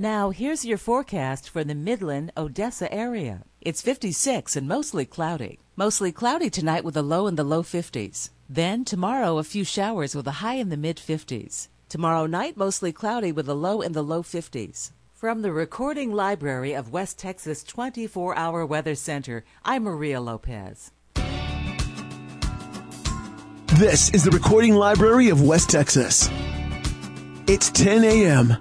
Now, here's your forecast for the Midland, Odessa area. It's 56 and mostly cloudy. Mostly cloudy tonight with a low in the low 50s. Then tomorrow, a few showers with a high in the mid-50s. Tomorrow night, mostly cloudy with a low in the low 50s. From the Recording Library of West Texas 24-Hour Weather Center, I'm Maria Lopez. This is the Recording Library of West Texas. It's 10 a.m.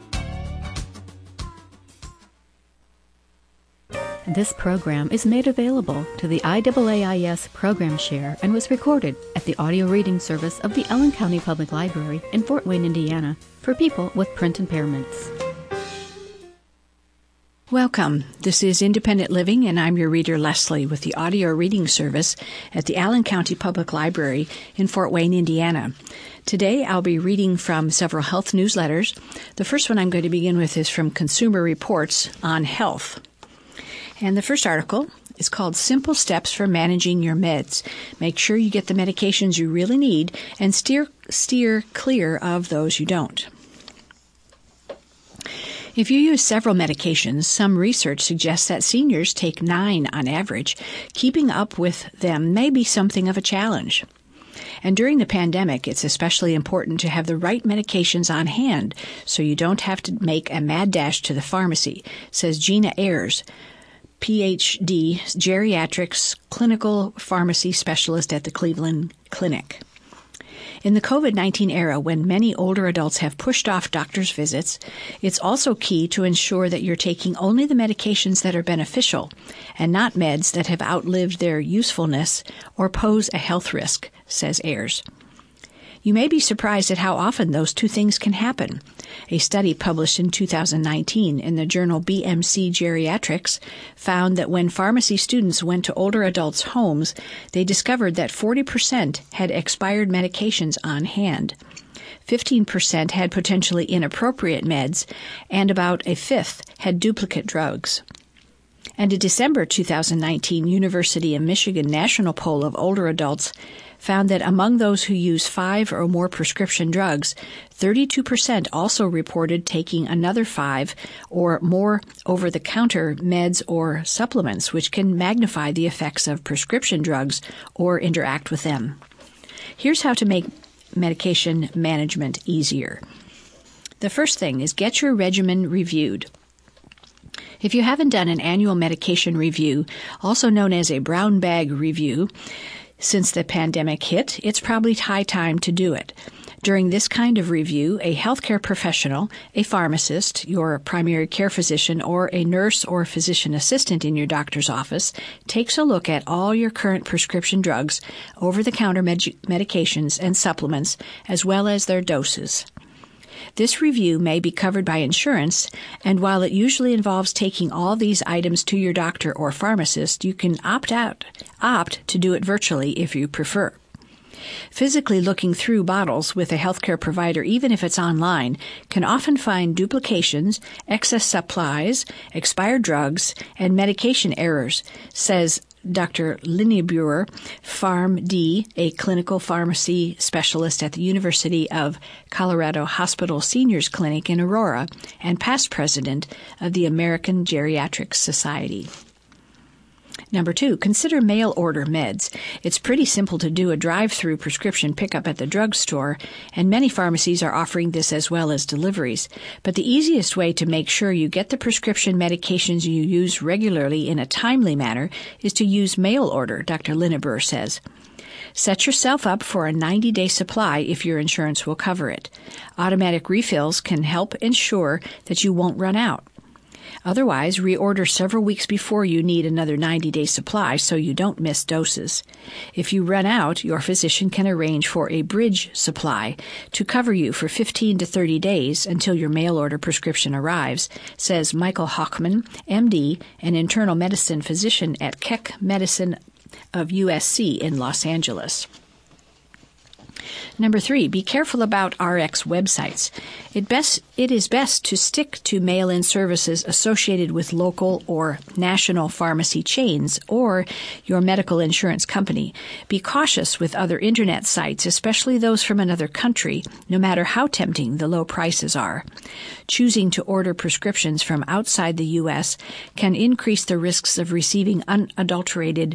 This program is made available to the IAAIS Program Share and was recorded at the audio reading service of the Allen County Public Library in Fort Wayne, Indiana, for people with print impairments. Welcome. This is Independent Living, and I'm your reader, Leslie, with the audio reading service at the Allen County Public Library in Fort Wayne, Indiana. Today, I'll be reading from several health newsletters. The first one I'm going to begin with is from Consumer Reports on health. And the first article is called Simple Steps for Managing Your Meds. Make sure you get the medications you really need and steer clear of those you don't. If you use several medications, some research suggests that seniors take 9 on average. Keeping up with them may be something of a challenge. And during the pandemic, it's especially important to have the right medications on hand so you don't have to make a mad dash to the pharmacy, says Gina Ayers, Ph.D., Geriatrics Clinical Pharmacy Specialist at the Cleveland Clinic. In the COVID-19 era, when many older adults have pushed off doctor's visits, it's also key to ensure that you're taking only the medications that are beneficial and not meds that have outlived their usefulness or pose a health risk, says Ayers. You may be surprised at how often those two things can happen. A study published in 2019 in the journal BMC Geriatrics found that when pharmacy students went to older adults' homes, they discovered that 40% had expired medications on hand. 15% had potentially inappropriate meds, and about a fifth had duplicate drugs. And a December 2019 University of Michigan national poll of older adults found that among those who use 5 or more prescription drugs, 32% also reported taking another 5 or more over-the-counter meds or supplements, which can magnify the effects of prescription drugs or interact with them. Here's how to make medication management easier. The first thing is get your regimen reviewed. If you haven't done an annual medication review, also known as a brown bag review, since the pandemic hit, it's probably high time to do it. During this kind of review, a healthcare professional, a pharmacist, your primary care physician, or a nurse or physician assistant in your doctor's office takes a look at all your current prescription drugs, over-the-counter medications, and supplements, as well as their doses. This review may be covered by insurance, and while it usually involves taking all these items to your doctor or pharmacist, you can opt to do it virtually if you prefer. Physically looking through bottles with a healthcare provider, even if it's online, can often find duplications, excess supplies, expired drugs, and medication errors, says Dr. Linnebauer, PharmD, a clinical pharmacy specialist at the University of Colorado Hospital Seniors Clinic in Aurora and past president of the American Geriatric Society. Number 2, consider mail order meds. It's pretty simple to do a drive-through prescription pickup at the drugstore, and many pharmacies are offering this as well as deliveries. But the easiest way to make sure you get the prescription medications you use regularly in a timely manner is to use mail order, Dr. Linnebauer says. Set yourself up for a 90-day supply if your insurance will cover it. Automatic refills can help ensure that you won't run out. Otherwise, reorder several weeks before you need another 90-day supply so you don't miss doses. If you run out, your physician can arrange for a bridge supply to cover you for 15 to 30 days until your mail-order prescription arrives, says Michael Hochman, MD, an internal medicine physician at Keck Medicine of USC in Los Angeles. Number 3, be careful about RX websites. It is best to stick to mail-in services associated with local or national pharmacy chains or your medical insurance company. Be cautious with other internet sites, especially those from another country, no matter how tempting the low prices are. Choosing to order prescriptions from outside the U.S. can increase the risks of receiving adulterated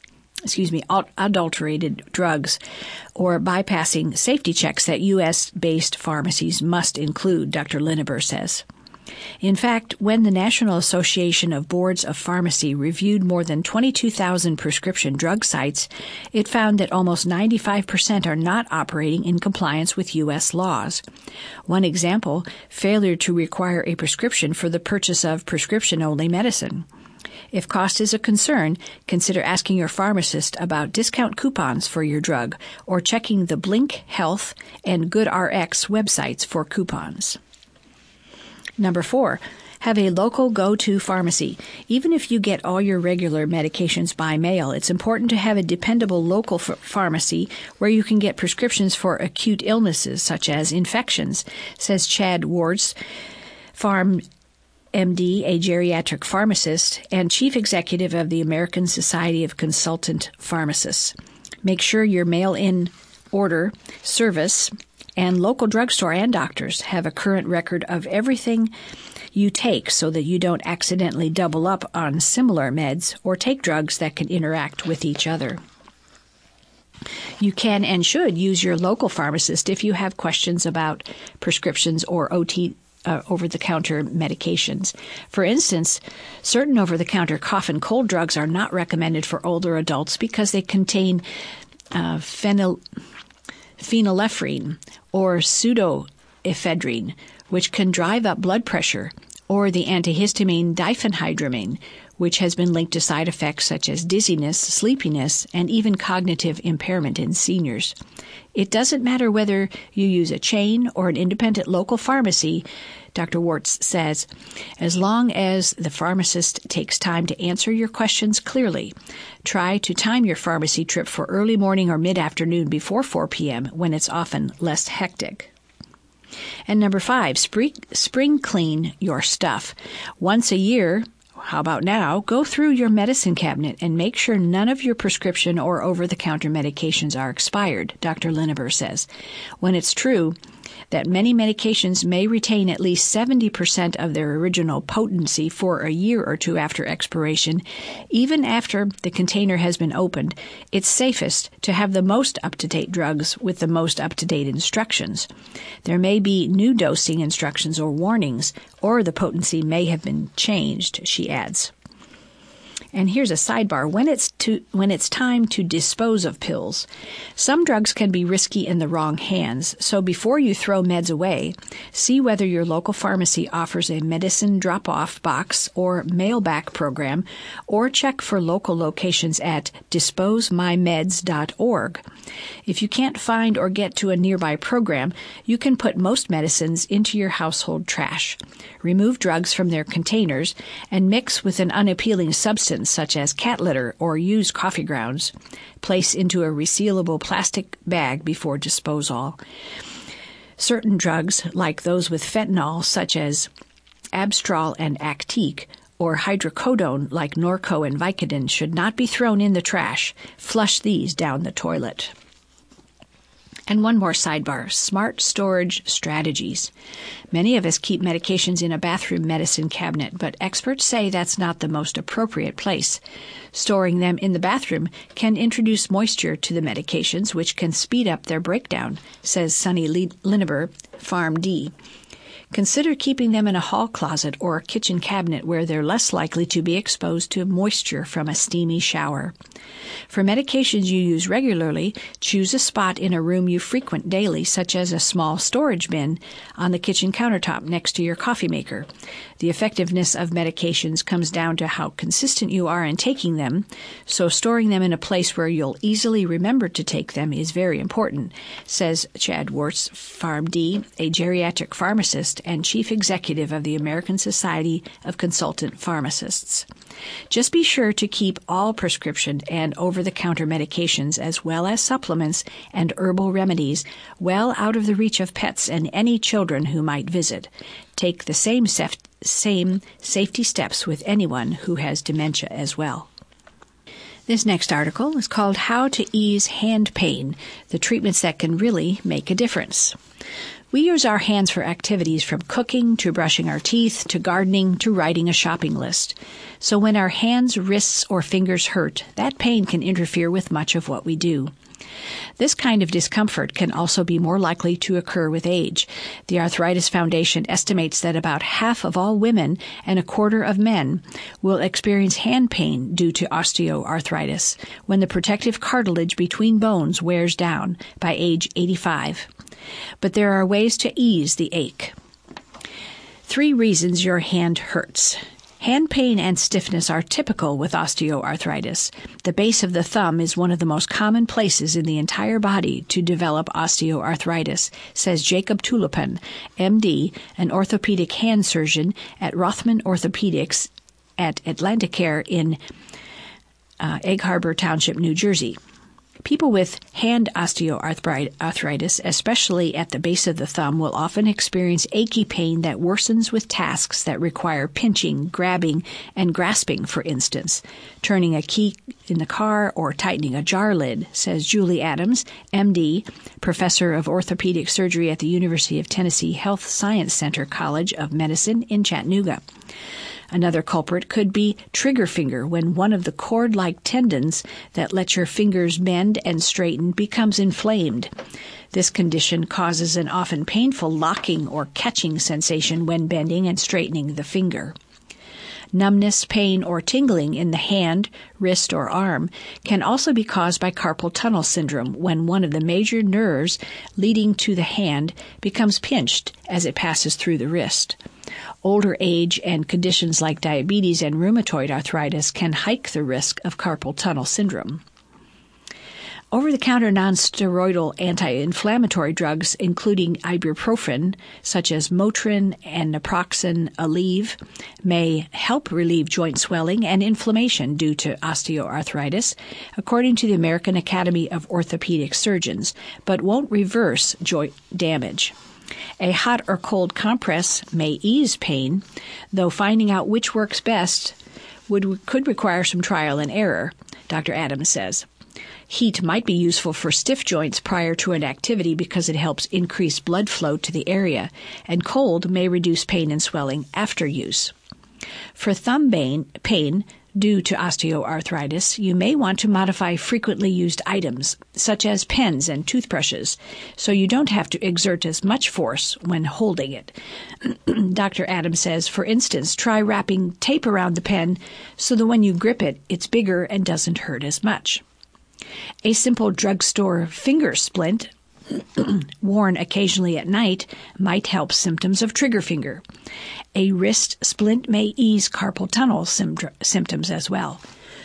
drugs or bypassing safety checks that U.S.-based pharmacies must include, Dr. Lineber says. In fact, when the National Association of Boards of Pharmacy reviewed more than 22,000 prescription drug sites, it found that almost 95% are not operating in compliance with U.S. laws. One example, failure to require a prescription for the purchase of prescription-only medicine. If cost is a concern, consider asking your pharmacist about discount coupons for your drug or checking the Blink Health and GoodRx websites for coupons. Number 4, have a local go-to pharmacy. Even if you get all your regular medications by mail, it's important to have a dependable local pharmacy where you can get prescriptions for acute illnesses such as infections, says Chad Warts, PharmD, a geriatric pharmacist and chief executive of the American Society of Consultant Pharmacists. Make sure your mail-in order service and local drugstore and doctors have a current record of everything you take so that you don't accidentally double up on similar meds or take drugs that can interact with each other. You can and should use your local pharmacist if you have questions about prescriptions or over-the-counter medications. For instance, certain over-the-counter cough and cold drugs are not recommended for older adults because they contain phenylephrine or pseudoephedrine, which can drive up blood pressure, or the antihistamine diphenhydramine, which has been linked to side effects such as dizziness, sleepiness, and even cognitive impairment in seniors. It doesn't matter whether you use a chain or an independent local pharmacy, Dr. Warts says, as long as the pharmacist takes time to answer your questions clearly. Try to time your pharmacy trip for early morning or mid-afternoon before 4 p.m. when it's often less hectic. And number 5, spring clean your stuff. Once a year, how about now, go through your medicine cabinet and make sure none of your prescription or over-the-counter medications are expired, Dr. Lineber says. When it's true that many medications may retain at least 70% of their original potency for a year or two after expiration, even after the container has been opened, it's safest to have the most up-to-date drugs with the most up-to-date instructions. There may be new dosing instructions or warnings, or the potency may have been changed, she adds. And here's a sidebar. When it's time to dispose of pills, some drugs can be risky in the wrong hands. So before you throw meds away, see whether your local pharmacy offers a medicine drop-off box or mail-back program, or check for local locations at disposemymeds.org. If you can't find or get to a nearby program, you can put most medicines into your household trash. Remove drugs from their containers and mix with an unappealing substance such as cat litter or used coffee grounds. Place into a resealable plastic bag before disposal. Certain drugs, like those with fentanyl, such as Abstral and Actique, or hydrocodone, like Norco and Vicodin, should not be thrown in the trash. Flush these down the toilet. And one more sidebar, smart storage strategies. Many of us keep medications in a bathroom medicine cabinet, but experts say that's not the most appropriate place. Storing them in the bathroom can introduce moisture to the medications, which can speed up their breakdown, says Sunny Lineber, PharmD. Consider keeping them in a hall closet or a kitchen cabinet where they're less likely to be exposed to moisture from a steamy shower. For medications you use regularly, choose a spot in a room you frequent daily, such as a small storage bin on the kitchen countertop next to your coffee maker. The effectiveness of medications comes down to how consistent you are in taking them, so storing them in a place where you'll easily remember to take them is very important, says Chad Warts, PharmD, a geriatric pharmacist pharmacist and chief executive of the American Society of Consultant Pharmacists. Just be sure to keep all prescription and over-the-counter medications as well as supplements and herbal remedies well out of the reach of pets and any children who might visit. Take the same safety steps with anyone who has dementia as well. This next article is called How to Ease Hand Pain, the treatments that can really make a difference. We use our hands for activities from cooking to brushing our teeth to gardening to writing a shopping list. So when our hands, wrists, or fingers hurt, that pain can interfere with much of what we do. This kind of discomfort can also be more likely to occur with age. The Arthritis Foundation estimates that about half of all women and a quarter of men will experience hand pain due to osteoarthritis when the protective cartilage between bones wears down by age 85. But there are ways to ease the ache. 3 reasons your hand hurts. Hand pain and stiffness are typical with osteoarthritis. The base of the thumb is one of the most common places in the entire body to develop osteoarthritis, says Jacob Tulipan, MD, an orthopedic hand surgeon at Rothman Orthopedics at Atlanticare in Egg Harbor Township, New Jersey. People with hand osteoarthritis, especially at the base of the thumb, will often experience achy pain that worsens with tasks that require pinching, grabbing, and grasping, for instance, turning a key in the car or tightening a jar lid, says Julie Adams, MD, professor of orthopedic surgery at the University of Tennessee Health Science Center College of Medicine in Chattanooga. Another culprit could be trigger finger, when one of the cord-like tendons that let your fingers bend and straighten becomes inflamed. This condition causes an often painful locking or catching sensation when bending and straightening the finger. Numbness, pain, or tingling in the hand, wrist, or arm can also be caused by carpal tunnel syndrome, when one of the major nerves leading to the hand becomes pinched as it passes through the wrist. Older age and conditions like diabetes and rheumatoid arthritis can hike the risk of carpal tunnel syndrome. Over-the-counter non-steroidal anti-inflammatory drugs, including ibuprofen, such as Motrin and naproxen Aleve, may help relieve joint swelling and inflammation due to osteoarthritis, according to the American Academy of Orthopedic Surgeons, but won't reverse joint damage. A hot or cold compress may ease pain, though finding out which works best could require some trial and error, Dr. Adams says. Heat might be useful for stiff joints prior to an activity because it helps increase blood flow to the area, and cold may reduce pain and swelling after use. For thumb pain due to osteoarthritis, you may want to modify frequently used items, such as pens and toothbrushes, so you don't have to exert as much force when holding it. Dr. Adams says, for instance, try wrapping tape around the pen so that when you grip it, it's bigger and doesn't hurt as much. A simple drugstore finger splint, worn occasionally at night, might help symptoms of trigger finger. A wrist splint may ease carpal tunnel symptoms as well.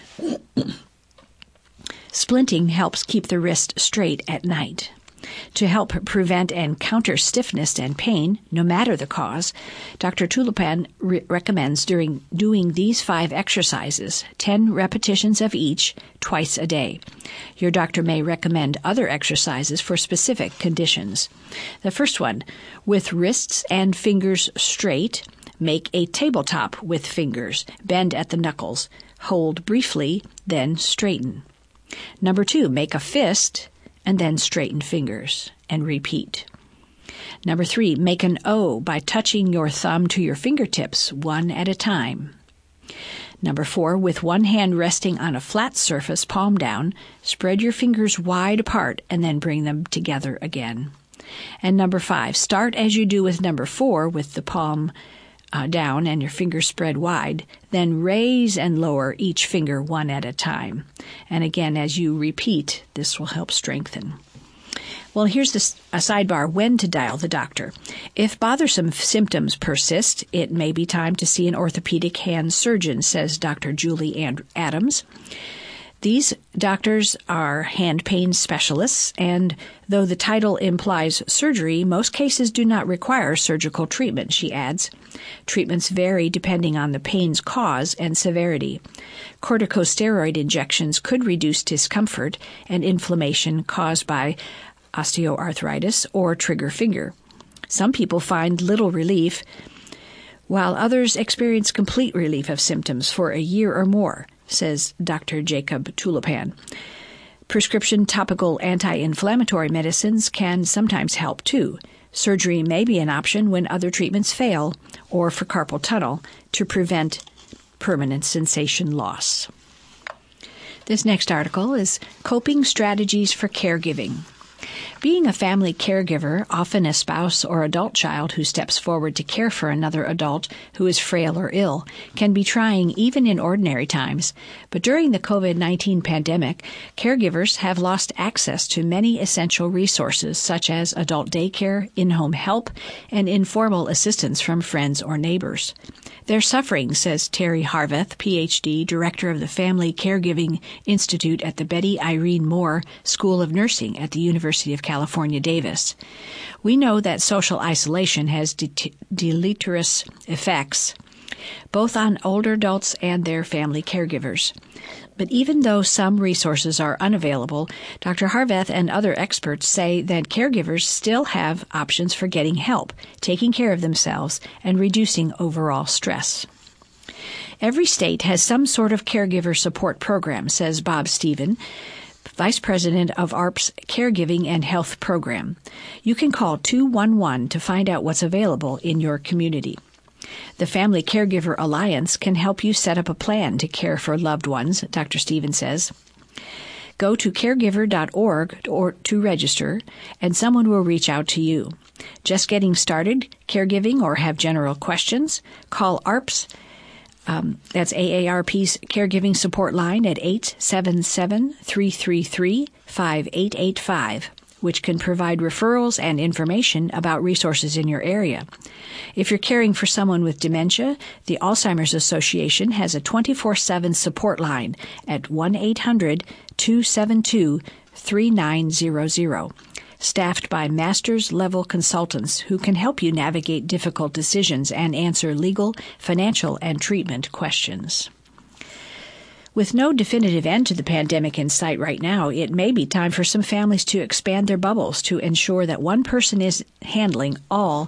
Splinting helps keep the wrist straight at night. To help prevent and counter stiffness and pain, no matter the cause, Dr. Tulipan recommends doing these 5 exercises, 10 repetitions of each, twice a day. Your doctor may recommend other exercises for specific conditions. The first one, with wrists and fingers straight, make a tabletop with fingers, bend at the knuckles, hold briefly, then straighten. Number 2, make a fist, and then straighten fingers, and repeat. Number 3, make an O by touching your thumb to your fingertips, one at a time. Number 4, with one hand resting on a flat surface, palm down, spread your fingers wide apart and then bring them together again. And number 5, start as you do with number 4 with the palm down and your fingers spread wide, then raise and lower each finger one at a time. And again, as you repeat, this will help strengthen. Well, here's a sidebar, when to dial the doctor. If bothersome symptoms persist, it may be time to see an orthopedic hand surgeon, says Dr. Julie Adams. These doctors are hand pain specialists, and though the title implies surgery, most cases do not require surgical treatment, she adds. Treatments vary depending on the pain's cause and severity. Corticosteroid injections could reduce discomfort and inflammation caused by osteoarthritis or trigger finger. Some people find little relief, while others experience complete relief of symptoms for a year or more, says Dr. Jacob Tulipan. Prescription topical anti-inflammatory medicines can sometimes help too. Surgery may be an option when other treatments fail, or for carpal tunnel to prevent permanent sensation loss. This next article is Coping Strategies for Caregiving. Being a family caregiver, often a spouse or adult child who steps forward to care for another adult who is frail or ill, can be trying even in ordinary times. But during the COVID-19 pandemic, caregivers have lost access to many essential resources such as adult daycare, in-home help, and informal assistance from friends or neighbors. They're suffering, says Terry Harveth, Ph.D., Director of the Family Caregiving Institute at the Betty Irene Moore School of Nursing at the University of California, Davis. We know that social isolation has deleterious effects, both on older adults and their family caregivers. But even though some resources are unavailable, Dr. Harveth and other experts say that caregivers still have options for getting help, taking care of themselves, and reducing overall stress. Every state has some sort of caregiver support program, says Bob Stephen, Vice President of ARP's Caregiving and Health Program. You can call 211 to find out what's available in your community. The Family Caregiver Alliance can help you set up a plan to care for loved ones, Dr. Stephen says. Go to caregiver.org to register, and someone will reach out to you. Just getting started caregiving or have general questions? Call ARP's, that's AARP's Caregiving Support Line at 877-333-5885. which can provide referrals and information about resources in your area. If you're caring for someone with dementia, the Alzheimer's Association has a 24/7 support line at 1-800-272-3900, staffed by master's-level consultants who can help you navigate difficult decisions and answer legal, financial, and treatment questions. With no definitive end to the pandemic in sight right now, it may be time for some families to expand their bubbles to ensure that one person is not handling all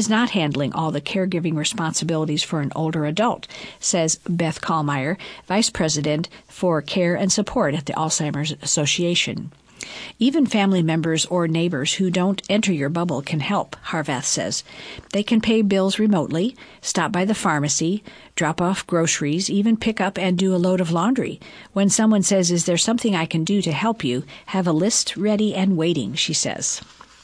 the caregiving responsibilities for an older adult, says Beth Kallmeyer, Vice President for Care and Support at the Alzheimer's Association. Even family members or neighbors who don't enter your bubble can help, Harveth says. They can pay bills remotely, stop by the pharmacy, drop off groceries, even pick up and do a load of laundry. When someone says, "Is there something I can do to help you?" have a list ready and waiting, she says.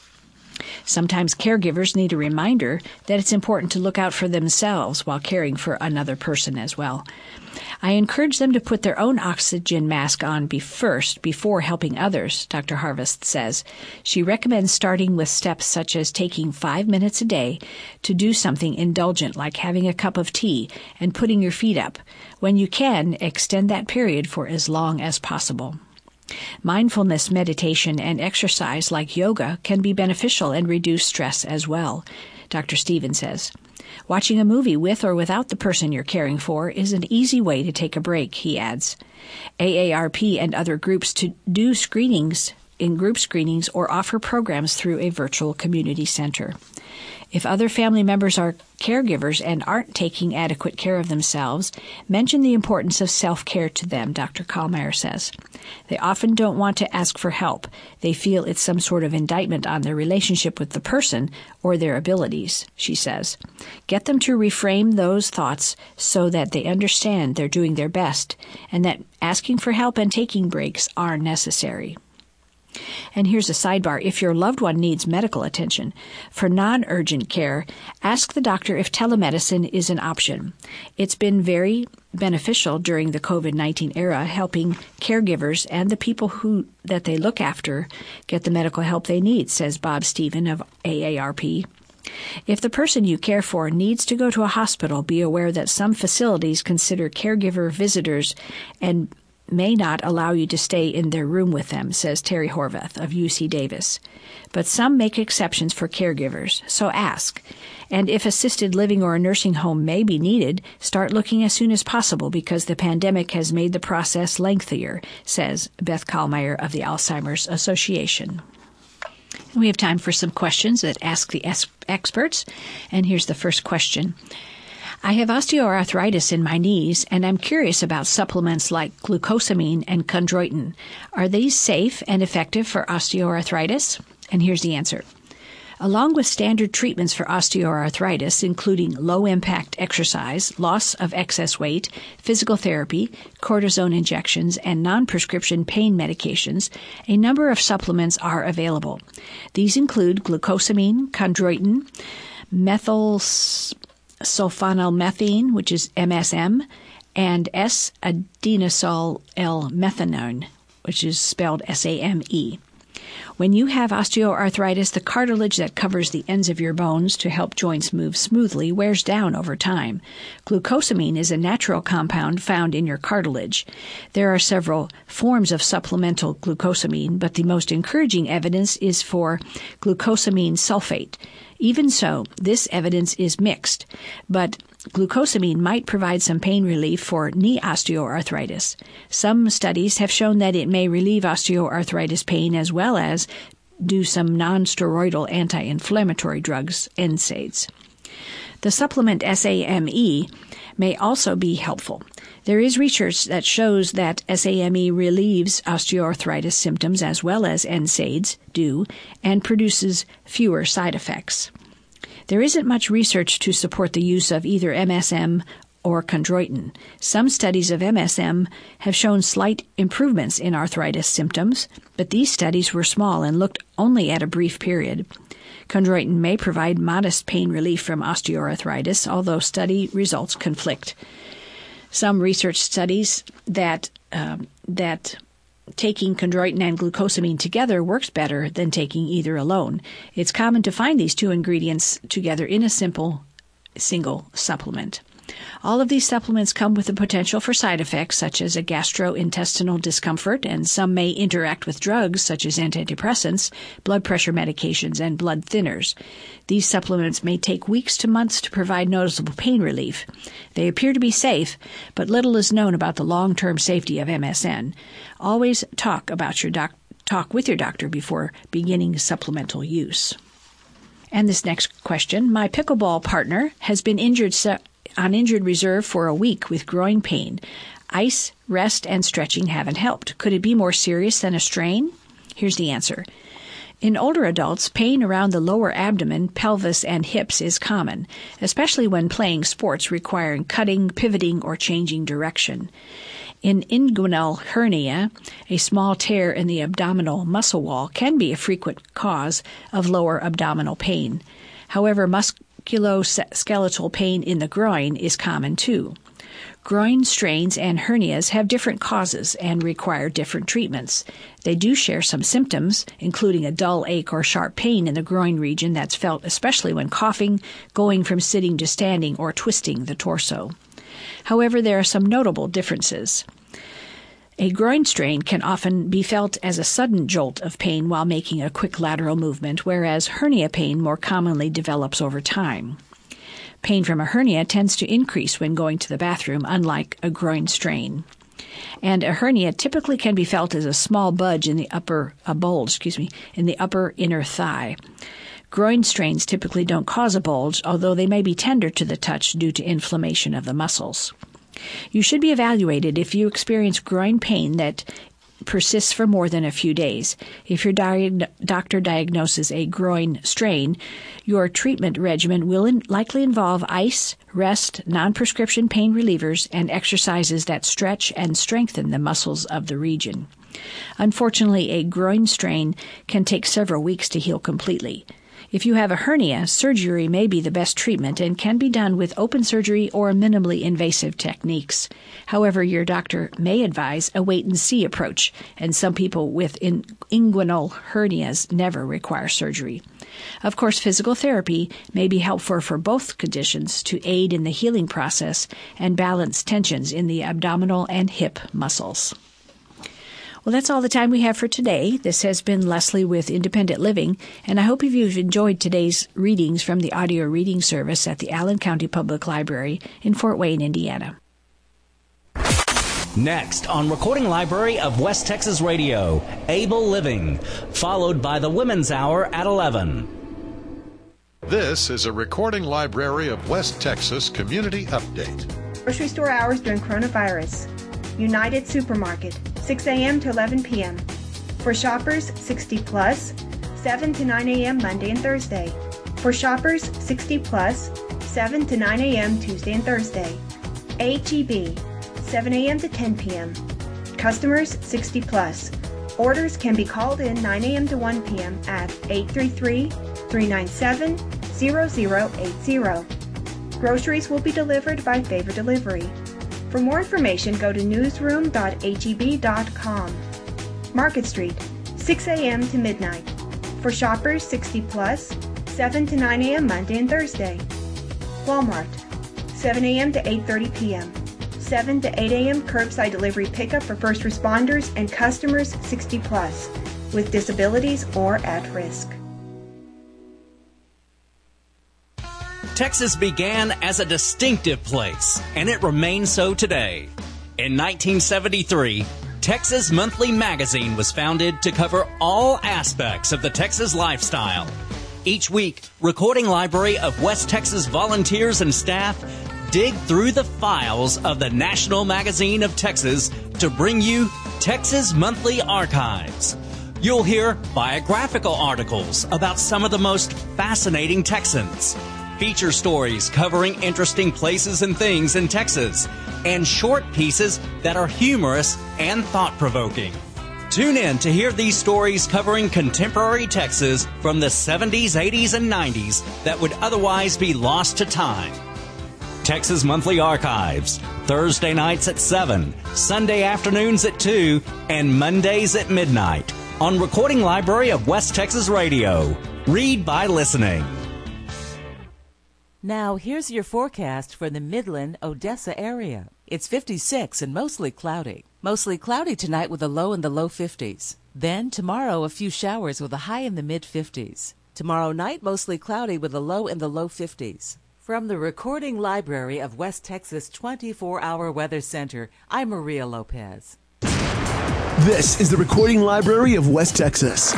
Sometimes caregivers need a reminder that it's important to look out for themselves while caring for another person as well. I encourage them to put their own oxygen mask on first before helping others, Dr. Harveth says. She recommends starting with steps such as taking 5 minutes a day to do something indulgent like having a cup of tea and putting your feet up. When you can, extend that period for as long as possible. Mindfulness meditation and exercise like yoga can be beneficial and reduce stress as well, Dr. Stephen says. Watching a movie with or without the person you're caring for is an easy way to take a break, he adds. AARP and other groups to do screenings in group screenings or offer programs through a virtual community center. If other family members are caregivers and aren't taking adequate care of themselves, mention the importance of self-care to them, Dr. Kallmeyer says. They often don't want to ask for help. They feel it's some sort of indictment on their relationship with the person or their abilities, she says. Get them to reframe those thoughts so that they understand they're doing their best and that asking for help and taking breaks are necessary. And here's a sidebar. If your loved one needs medical attention, for non-urgent care, ask the doctor if telemedicine is an option. It's been very beneficial during the COVID-19 era, helping caregivers and the people that they look after get the medical help they need, says Bob Stephen of AARP. If the person you care for needs to go to a hospital, be aware that some facilities consider caregiver visitors and may not allow you to stay in their room with them, says Terry Horvath of UC Davis. But some make exceptions for caregivers, so ask. And if assisted living or a nursing home may be needed, start looking as soon as possible because the pandemic has made the process lengthier, says Beth Kallmeyer of the Alzheimer's Association. We have time for some questions that ask the experts, and here's the first question. I have osteoarthritis in my knees, and I'm curious about supplements like glucosamine and chondroitin. Are these safe and effective for osteoarthritis? And here's the answer. Along with standard treatments for osteoarthritis, including low-impact exercise, loss of excess weight, physical therapy, cortisone injections, and non-prescription pain medications, a number of supplements are available. These include glucosamine, chondroitin, methylsulfonylmethane, which is MSM, and S-adenosol L-methanone, which is spelled SAME. When you have osteoarthritis, the cartilage that covers the ends of your bones to help joints move smoothly wears down over time. Glucosamine is a natural compound found in your cartilage. There are several forms of supplemental glucosamine, but the most encouraging evidence is for glucosamine sulfate. Even so, this evidence is mixed, but glucosamine might provide some pain relief for knee osteoarthritis. Some studies have shown that it may relieve osteoarthritis pain as well as do some non-steroidal anti-inflammatory drugs, NSAIDs. The supplement SAME may also be helpful. There is research that shows that SAME relieves osteoarthritis symptoms as well as NSAIDs do and produces fewer side effects. There isn't much research to support the use of either MSM or chondroitin. Some studies of MSM have shown slight improvements in arthritis symptoms, but these studies were small and looked only at a brief period. Chondroitin may provide modest pain relief from osteoarthritis, although study results conflict. Some research studies that taking chondroitin and glucosamine together works better than taking either alone. It's common to find these two ingredients together in a single supplement. All of these supplements come with the potential for side effects such as a gastrointestinal discomfort, and some may interact with drugs such as antidepressants, blood pressure medications, and blood thinners. These supplements may take weeks to months to provide noticeable pain relief. They appear to be safe, but little is known about the long-term safety of MSM. Always talk with your doctor before beginning supplemental use. And this next question, my pickleball partner has been on injured reserve for a week with groin pain. Ice, rest, and stretching haven't helped. Could it be more serious than a strain? Here's the answer. In older adults, pain around the lower abdomen, pelvis, and hips is common, especially when playing sports requiring cutting, pivoting, or changing direction. In inguinal hernia, a small tear in the abdominal muscle wall can be a frequent cause of lower abdominal pain. However, musculoskeletal pain in the groin is common too. Groin strains and hernias have different causes and require different treatments. They do share some symptoms, including a dull ache or sharp pain in the groin region that's felt especially when coughing, going from sitting to standing, or twisting the torso. However, there are some notable differences. A groin strain can often be felt as a sudden jolt of pain while making a quick lateral movement, whereas hernia pain more commonly develops over time. Pain from a hernia tends to increase when going to the bathroom, unlike a groin strain. And a hernia typically can be felt as a small bulge in the upper inner thigh. Groin strains typically don't cause a bulge, although they may be tender to the touch due to inflammation of the muscles. You should be evaluated if you experience groin pain that persists for more than a few days. If your doctor diagnoses a groin strain, your treatment regimen will likely involve ice, rest, non-prescription pain relievers, and exercises that stretch and strengthen the muscles of the region. Unfortunately, a groin strain can take several weeks to heal completely. If you have a hernia, surgery may be the best treatment and can be done with open surgery or minimally invasive techniques. However, your doctor may advise a wait-and-see approach, and some people with inguinal hernias never require surgery. Of course, physical therapy may be helpful for both conditions to aid in the healing process and balance tensions in the abdominal and hip muscles. Well, that's all the time we have for today. This has been Leslie with Independent Living, and I hope you've enjoyed today's readings from the audio reading service at the Allen County Public Library in Fort Wayne, Indiana. Next on Recording Library of West Texas Radio, Able Living, followed by the Women's Hour at 11. This is a Recording Library of West Texas Community Update. Grocery store hours during coronavirus. United Supermarket, 6 a.m. to 11 p.m. For shoppers 60 plus, 7 to 9 a.m. Monday and Thursday. For shoppers 60 plus, 7 to 9 a.m. Tuesday and Thursday. H-E-B, 7 a.m. to 10 p.m. Customers 60 plus. Orders can be called in 9 a.m. to 1 p.m. at 833-397-0080. Groceries will be delivered by Favor Delivery. For more information, go to newsroom.heb.com. Market Street, 6 a.m. to midnight. For shoppers 60 plus, 7 to 9 a.m. Monday and Thursday. Walmart, 7 a.m. to 8:30 p.m. 7 to 8 a.m. curbside delivery pickup for first responders and customers 60 plus with disabilities or at risk. Texas began as a distinctive place, and it remains so today. In 1973, Texas Monthly Magazine was founded to cover all aspects of the Texas lifestyle. Each week, Recording Library of West Texas volunteers and staff dig through the files of the National Magazine of Texas to bring you Texas Monthly Archives. You'll hear biographical articles about some of the most fascinating Texans, feature stories covering interesting places and things in Texas, and short pieces that are humorous and thought-provoking. Tune in to hear these stories covering contemporary Texas from the 70s, 80s, and 90s that would otherwise be lost to time. Texas Monthly Archives, Thursday nights at 7, Sunday afternoons at 2, and Mondays at midnight on Recording Library of West Texas Radio. Read by listening. Now, here's your forecast for the Midland, Odessa area. It's 56 and mostly cloudy. Mostly cloudy tonight with a low in the low 50s. Then, tomorrow, a few showers with a high in the mid-50s. Tomorrow night, mostly cloudy with a low in the low 50s. From the Recording Library of West Texas 24-Hour Weather Center, I'm Maria Lopez. This is the Recording Library of West Texas.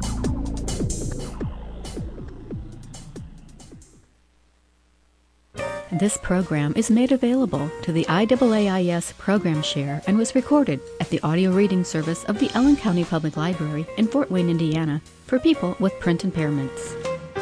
This program is made available to the IAAIS Program Share and was recorded at the audio reading service of the Allen County Public Library in Fort Wayne, Indiana, for people with print impairments.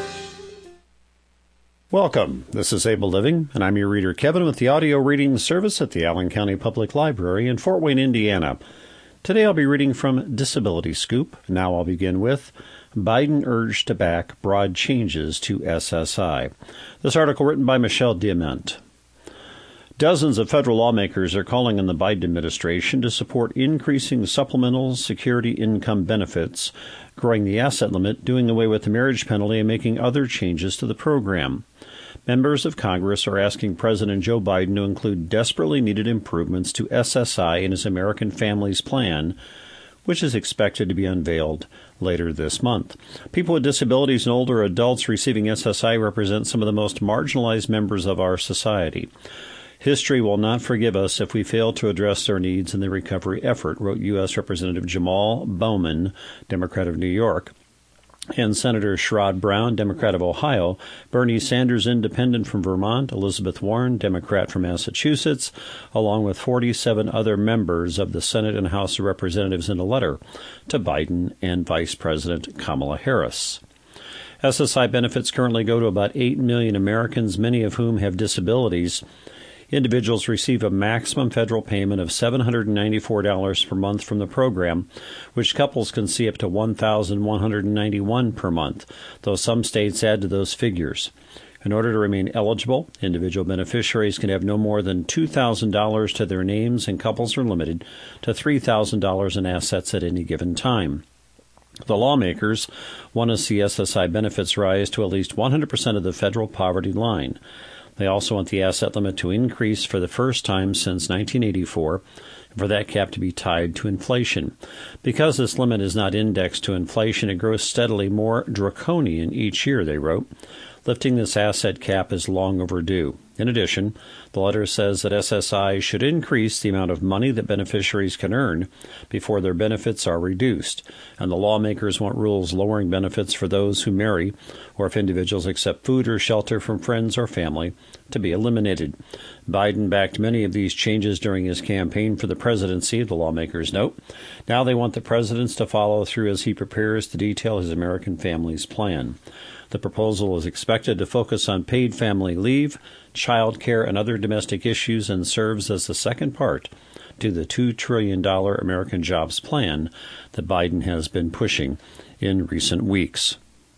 Welcome. This is Able Living, and I'm your reader Kevin with the audio reading service at the Allen County Public Library in Fort Wayne, Indiana. Today I'll be reading from Disability Scoop. Now I'll begin with Biden urged to back broad changes to SSI. This article written by Michelle Diamant. Dozens of federal lawmakers are calling on the Biden administration to support increasing supplemental security income benefits, growing the asset limit, doing away with the marriage penalty, and making other changes to the program. Members of Congress are asking President Joe Biden to include desperately needed improvements to SSI in his American Families Plan, which is expected to be unveiled later this month. People with disabilities and older adults receiving SSI represent some of the most marginalized members of our society. History will not forgive us if we fail to address their needs in the recovery effort, wrote U.S. Representative Jamal Bowman, Democrat of New York, and Senator Sherrod Brown, Democrat of Ohio, Bernie Sanders, Independent from Vermont, Elizabeth Warren, Democrat from Massachusetts, along with 47 other members of the Senate and House of Representatives in a letter to Biden and Vice President Kamala Harris. SSI benefits currently go to about 8 million Americans, many of whom have disabilities. Individuals receive a maximum federal payment of $794 per month from the program, which couples can see up to $1,191 per month, though some states add to those figures. In order to remain eligible, individual beneficiaries can have no more than $2,000 to their names, and couples are limited to $3,000 in assets at any given time. The lawmakers want to see SSI benefits rise to at least 100% of the federal poverty line. They also want the asset limit to increase for the first time since 1984, and for that cap to be tied to inflation. Because this limit is not indexed to inflation, it grows steadily more draconian each year, they wrote. Lifting this asset cap is long overdue. In addition, the letter says that SSI should increase the amount of money that beneficiaries can earn before their benefits are reduced, and the lawmakers want rules lowering benefits for those who marry or if individuals accept food or shelter from friends or family to be eliminated. Biden backed many of these changes during his campaign for the presidency, the lawmakers note. Now they want the president to follow through as he prepares to detail his American Families Plan. The proposal is expected to focus on paid family leave, child care, and other domestic issues and serves as the second part to the $2 trillion American Jobs Plan that Biden has been pushing in recent weeks.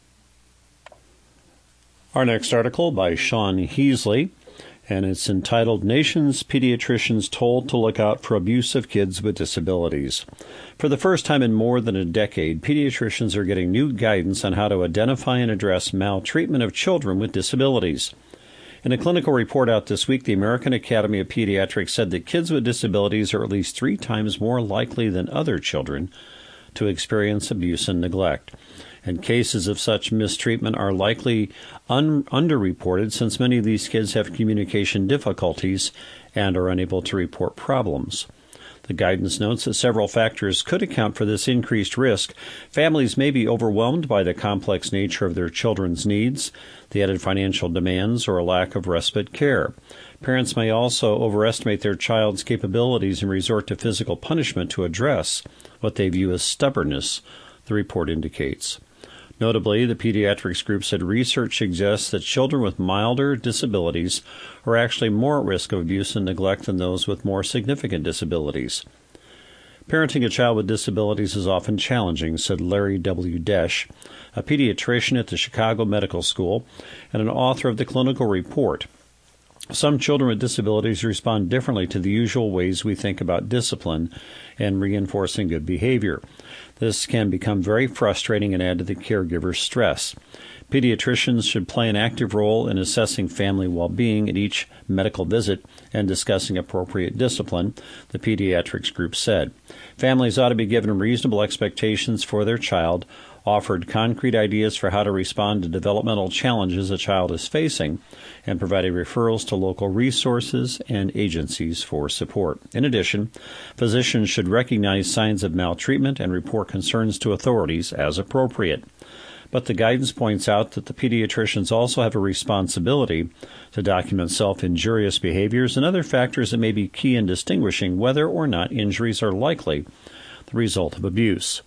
Our next article by Sean Heasley, and it's entitled Nation's Pediatricians Told to Look Out for Abuse of Kids with Disabilities. For the first time in more than a decade, pediatricians are getting new guidance on how to identify and address maltreatment of children with disabilities. In a clinical report out this week, the American Academy of Pediatrics said that kids with disabilities are at least 3 times more likely than other children to experience abuse and neglect. And cases of such mistreatment are likely underreported since many of these kids have communication difficulties and are unable to report problems. The guidance notes that several factors could account for this increased risk. Families may be overwhelmed by the complex nature of their children's needs, the added financial demands, or a lack of respite care. Parents may also overestimate their child's capabilities and resort to physical punishment to address what they view as stubbornness, the report indicates. Notably, the pediatrics group said research suggests that children with milder disabilities are actually more at risk of abuse and neglect than those with more significant disabilities. Parenting a child with disabilities is often challenging, said Larry W. Desch, a pediatrician at the Chicago Medical School and an author of the clinical report. Some children with disabilities respond differently to the usual ways we think about discipline and reinforcing good behavior. This can become very frustrating and add to the caregiver's stress. Pediatricians should play an active role in assessing family well-being at each medical visit and discussing appropriate discipline, the pediatrics group said. Families ought to be given reasonable expectations for their child, offered concrete ideas for how to respond to developmental challenges a child is facing, and provided referrals to local resources and agencies for support. In addition, physicians should recognize signs of maltreatment and report concerns to authorities as appropriate. But the guidance points out that the pediatricians also have a responsibility to document self-injurious behaviors and other factors that may be key in distinguishing whether or not injuries are likely the result of abuse.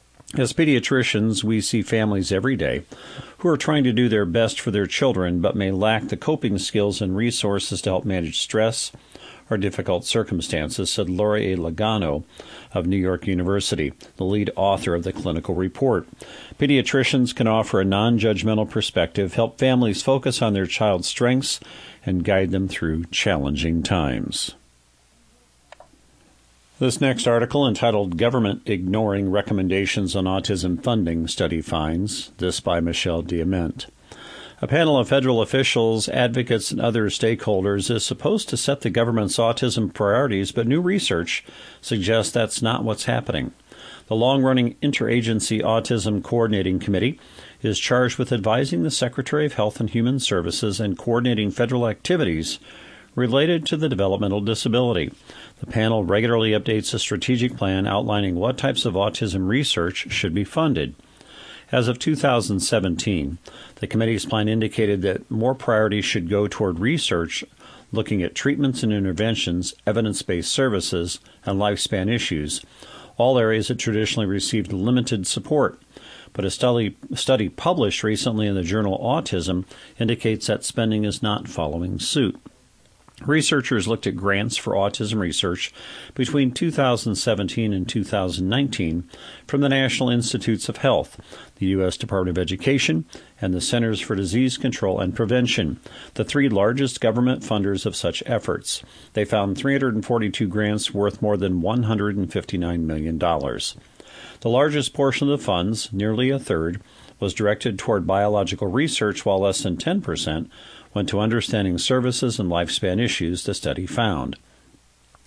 As pediatricians, we see families every day who are trying to do their best for their children but may lack the coping skills and resources to help manage stress or difficult circumstances, said Laura A. Logano of New York University, the lead author of the clinical report. Pediatricians can offer a non-judgmental perspective, help families focus on their child's strengths, and guide them through challenging times. This next article, entitled Government Ignoring Recommendations on Autism Funding, Study Finds, this by Michelle Diamant. A panel of federal officials, advocates, and other stakeholders is supposed to set the government's autism priorities, but new research suggests that's not what's happening. The long-running Interagency Autism Coordinating Committee is charged with advising the Secretary of Health and Human Services and coordinating federal activities related to the developmental disability. The panel regularly updates a strategic plan outlining what types of autism research should be funded. As of 2017, the committee's plan indicated that more priority should go toward research looking at treatments and interventions, evidence-based services, and lifespan issues, all areas that traditionally received limited support. But a study published recently in the journal Autism indicates that spending is not following suit. Researchers looked at grants for autism research between 2017 and 2019 from the National Institutes of Health, the U.S. Department of Education, and the Centers for Disease Control and Prevention, the 3 largest government funders of such efforts. They found 342 grants worth more than $159 million. The largest portion of the funds, nearly a third, was directed toward biological research, while less than 10% went to understanding services and lifespan issues, the study found.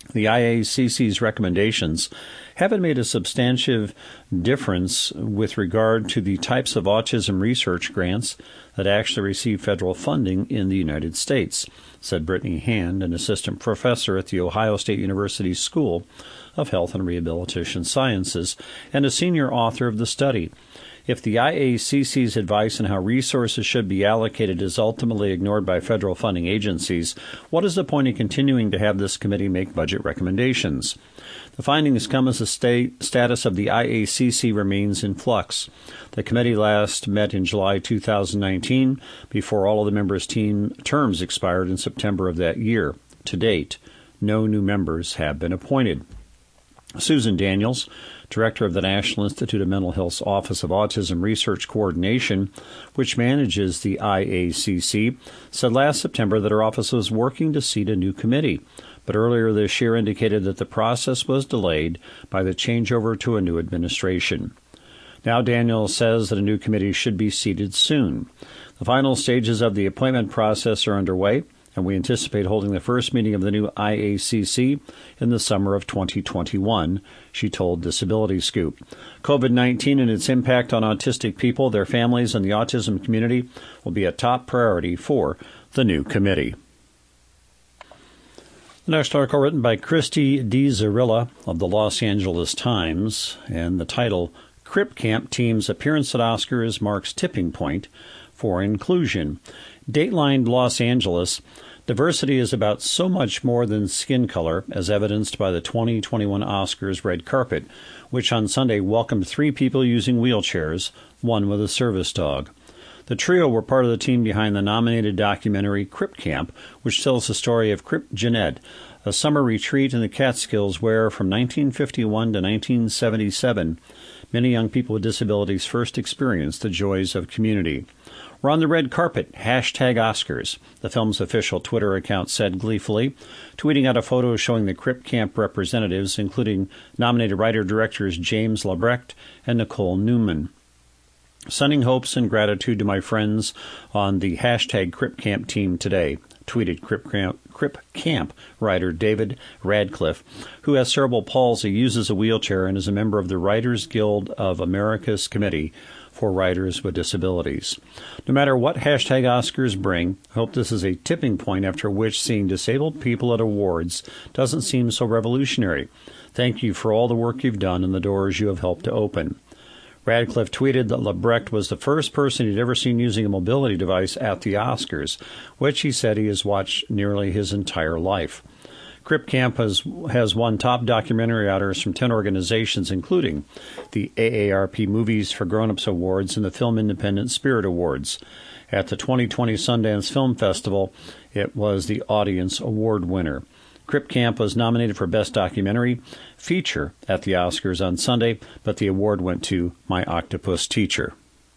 The IACC's recommendations haven't made a substantive difference with regard to the types of autism research grants that actually receive federal funding in the United States, said Brittany Hand, an assistant professor at The Ohio State University School of Health and Rehabilitation Sciences and a senior author of the study. If the IACC's advice on how resources should be allocated is ultimately ignored by federal funding agencies, what is the point in continuing to have this committee make budget recommendations? The findings come as the status of the IACC remains in flux. The committee last met in July 2019 before all of the members' terms expired in September of that year. To date, no new members have been appointed. Susan Daniels, director of the National Institute of Mental Health's Office of Autism Research Coordination, which manages the IACC, said last September that her office was working to seat a new committee, but earlier this year indicated that the process was delayed by the changeover to a new administration. Now Daniels says that a new committee should be seated soon. The final stages of the appointment process are underway, and we anticipate holding the first meeting of the new IACC in the summer of 2021, she told Disability Scoop. COVID-19 and its impact on autistic people, their families, and the autism community will be a top priority for the new committee. The next article written by Christy DiZarilla of the Los Angeles Times, and the title, Crip Camp Team's Appearance at Oscars Marks Tipping Point for Inclusion. Dateline Los Angeles, diversity is about so much more than skin color, as evidenced by the 2021 Oscars red carpet, which on Sunday welcomed 3 people using wheelchairs, one with a service dog. The trio were part of the team behind the nominated documentary Crip Camp, which tells the story of Crip Jeanette, a summer retreat in the Catskills where, from 1951 to 1977, many young people with disabilities first experienced the joys of community. We're on the red carpet, #Oscars, the film's official Twitter account said gleefully, tweeting out a photo showing the Crip Camp representatives, including nominated writer-directors James Labrecht and Nicole Newman. Sending hopes and gratitude to my friends on the #Crip Camp team today, tweeted Crip Camp writer David Radcliffe, who has cerebral palsy, uses a wheelchair, and is a member of the Writers Guild of America's Committee for Writers with Disabilities. No matter what #Oscars bring, I hope this is a tipping point after which seeing disabled people at awards doesn't seem so revolutionary. Thank you for all the work you've done and the doors you have helped to open. Radcliffe tweeted that Labrecht was the first person he'd ever seen using a mobility device at the Oscars, which he said he has watched nearly his entire life. Crip Camp has won top documentary honors from 10 organizations, including the AARP Movies for Grown-Ups Awards and the Film Independent Spirit Awards. At the 2020 Sundance Film Festival, it was the Audience Award winner. Crip Camp was nominated for Best Documentary Feature at the Oscars on Sunday, but the award went to My Octopus Teacher.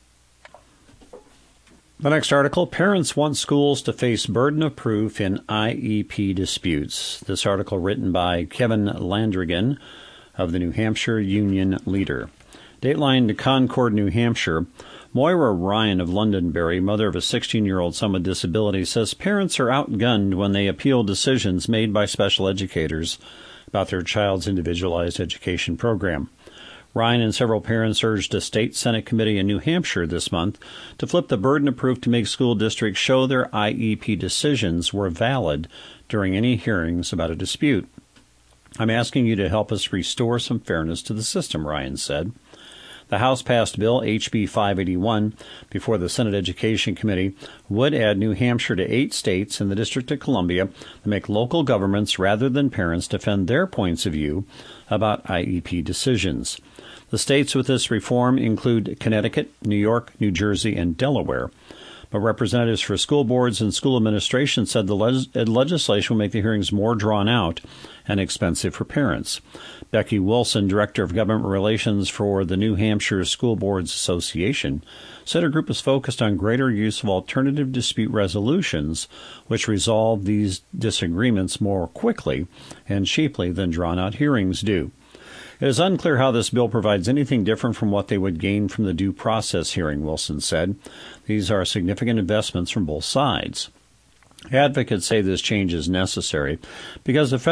The next article, Parents Want Schools to Face Burden of Proof in IEP Disputes. This article written by Kevin Landrigan of the New Hampshire Union Leader. Dateline to Concord, New Hampshire. Moira Ryan of Londonderry, mother of a 16-year-old son with disability, says parents are outgunned when they appeal decisions made by special educators about their child's individualized education program. Ryan and several parents urged a state Senate committee in New Hampshire this month to flip the burden of proof to make school districts show their IEP decisions were valid during any hearings about a dispute. I'm asking you to help us restore some fairness to the system, Ryan said. The House passed Bill HB 581 before the Senate Education Committee would add New Hampshire to 8 states and the District of Columbia to make local governments rather than parents defend their points of view about IEP decisions. The states with this reform include Connecticut, New York, New Jersey, and Delaware. But representatives for school boards and school administration said the legislation will make the hearings more drawn out and expensive for parents. Becky Wilson, Director of Government Relations for the New Hampshire School Boards Association, said her group is focused on greater use of alternative dispute resolutions, which resolve these disagreements more quickly and cheaply than drawn-out hearings do. It is unclear how this bill provides anything different from what they would gain from the due process hearing, Wilson said. These are significant investments from both sides. Advocates say this change is necessary because the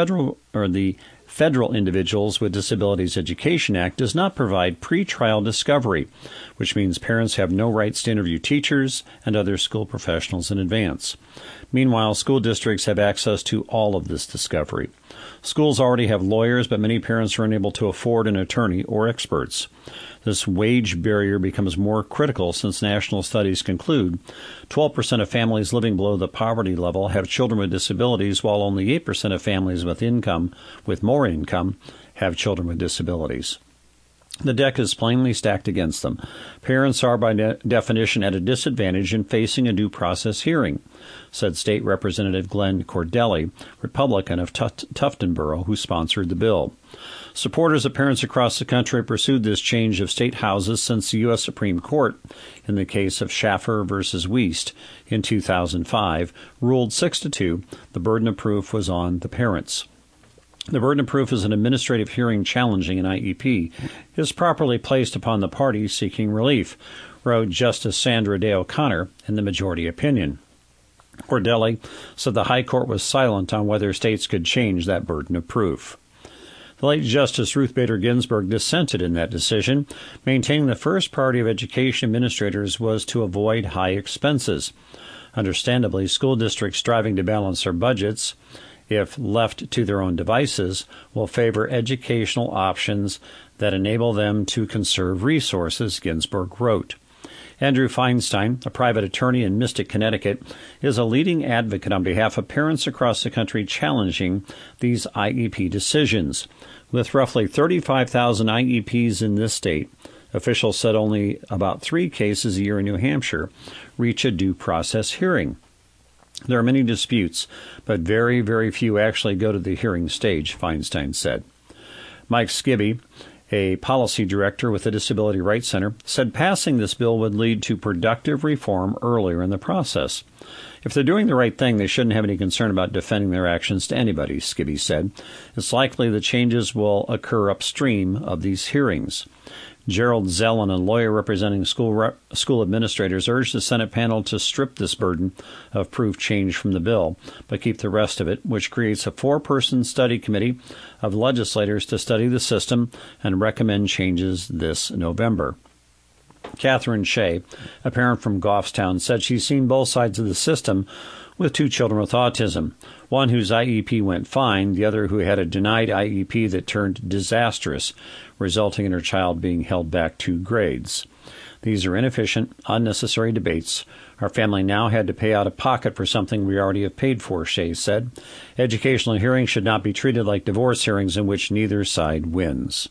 Federal Individuals with Disabilities Education Act does not provide pretrial discovery, which means parents have no rights to interview teachers and other school professionals in advance. Meanwhile, school districts have access to all of this discovery. Schools already have lawyers, but many parents are unable to afford an attorney or experts. This wage barrier becomes more critical since national studies conclude 12% of families living below the poverty level have children with disabilities, while only 8% of families with more income have children with disabilities. The deck is plainly stacked against them. Parents are by definition at a disadvantage in facing a due process hearing, said State Representative Glenn Cordelli, Republican of Tufton Borough, who sponsored the bill. Supporters of parents across the country have pursued this change of state houses since the U.S. Supreme Court, in the case of Schaffer versus Wiest in 2005, ruled 6-2 the burden of proof was on the parents. The burden of proof is an administrative hearing challenging an IEP is properly placed upon the party seeking relief, wrote Justice Sandra Day O'Connor in the majority opinion. Cordelli said the High Court was silent on whether states could change that burden of proof. The late Justice Ruth Bader Ginsburg dissented in that decision, maintaining the first priority of education administrators was to avoid high expenses. Understandably, school districts striving to balance their budgets, if left to their own devices, will favor educational options that enable them to conserve resources, Ginsburg wrote. Andrew Feinstein, a private attorney in Mystic, Connecticut, is a leading advocate on behalf of parents across the country challenging these IEP decisions. With roughly 35,000 IEPs in this state, officials said only about 3 cases a year in New Hampshire reach a due process hearing. There are many disputes, but very, very few actually go to the hearing stage, Feinstein said. Mike Skibby, a policy director with the Disability Rights Center, said passing this bill would lead to productive reform earlier in the process. If they're doing the right thing, they shouldn't have any concern about defending their actions to anybody, Skibby said. It's likely the changes will occur upstream of these hearings. Gerald Zellin, a lawyer representing school administrators, urged the Senate panel to strip this burden of proof change from the bill, but keep the rest of it, which creates a 4-person study committee of legislators to study the system and recommend changes this November. Catherine Shea, a parent from Goffstown, said she's seen both sides of the system with 2 children with autism, one whose IEP went fine, the other who had a denied IEP that turned disastrous, resulting in her child being held back 2 grades. These are inefficient, unnecessary debates. Our family now had to pay out of pocket for something we already have paid for, Shea said. Educational hearings should not be treated like divorce hearings in which neither side wins.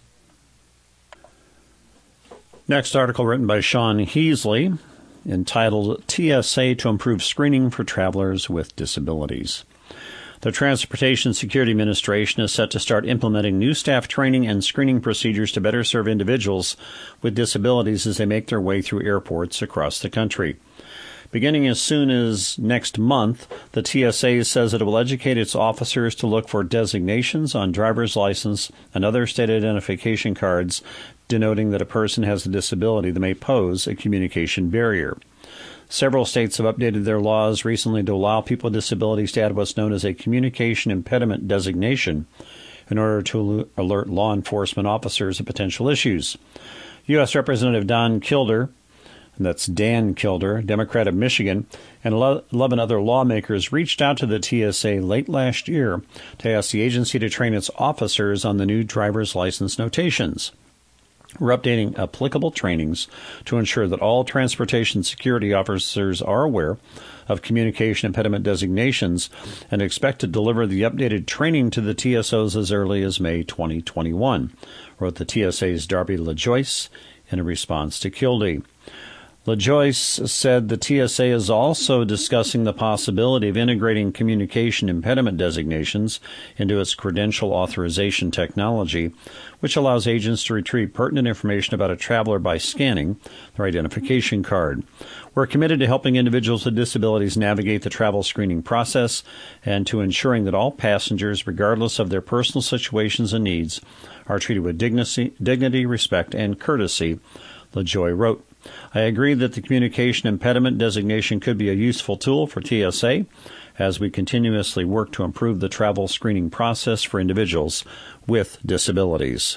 Next article written by Sean Heasley, entitled TSA to Improve Screening for Travelers with Disabilities. The Transportation Security Administration is set to start implementing new staff training and screening procedures to better serve individuals with disabilities as they make their way through airports across the country. Beginning as soon as next month, the TSA says it will educate its officers to look for designations on driver's license and other state identification cards denoting that a person has a disability that may pose a communication barrier. Several states have updated their laws recently to allow people with disabilities to add what's known as a communication impediment designation in order to alert law enforcement officers of potential issues. U.S. Representative Dan Kilder, Democrat of Michigan, and 11 other lawmakers reached out to the TSA late last year to ask the agency to train its officers on the new driver's license notations. We're updating applicable trainings to ensure that all transportation security officers are aware of communication impediment designations and expect to deliver the updated training to the TSOs as early as May 2021, wrote the TSA's Darby LaJoyce in a response to Kildee. LaJoyce said the TSA is also discussing the possibility of integrating communication impediment designations into its credential authorization technology, which allows agents to retrieve pertinent information about a traveler by scanning their identification card. We're committed to helping individuals with disabilities navigate the travel screening process and to ensuring that all passengers, regardless of their personal situations and needs, are treated with dignity, respect, and courtesy, LaJoy wrote. I agree that the communication impediment designation could be a useful tool for TSA as we continuously work to improve the travel screening process for individuals with disabilities.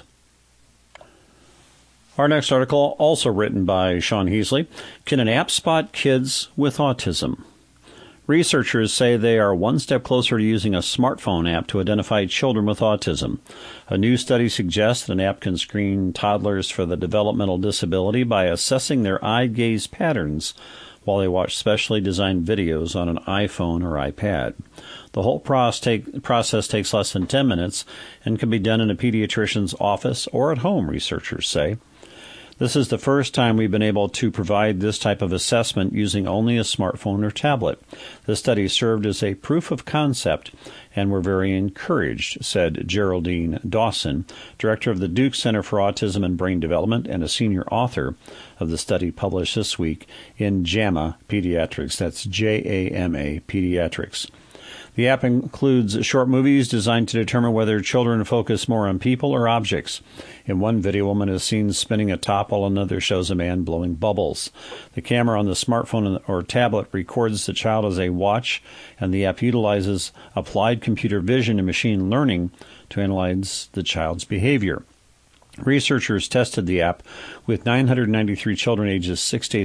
Our next article, also written by Sean Heasley, Can an app spot kids with autism? Researchers say they are one step closer to using a smartphone app to identify children with autism. A new study suggests that an app can screen toddlers for the developmental disability by assessing their eye gaze patterns while they watch specially designed videos on an iPhone or iPad. The whole process takes less than 10 minutes and can be done in a pediatrician's office or at home, researchers say. This is the first time we've been able to provide this type of assessment using only a smartphone or tablet. This study served as a proof of concept, and we're very encouraged, said Geraldine Dawson, director of the Duke Center for Autism and Brain Development and a senior author of the study published this week in JAMA Pediatrics. That's JAMA Pediatrics. The app includes short movies designed to determine whether children focus more on people or objects. In one video, a woman is seen spinning a top while another shows a man blowing bubbles. The camera on the smartphone or tablet records the child as they watch, and the app utilizes applied computer vision and machine learning to analyze the child's behavior. Researchers tested the app with 993 children ages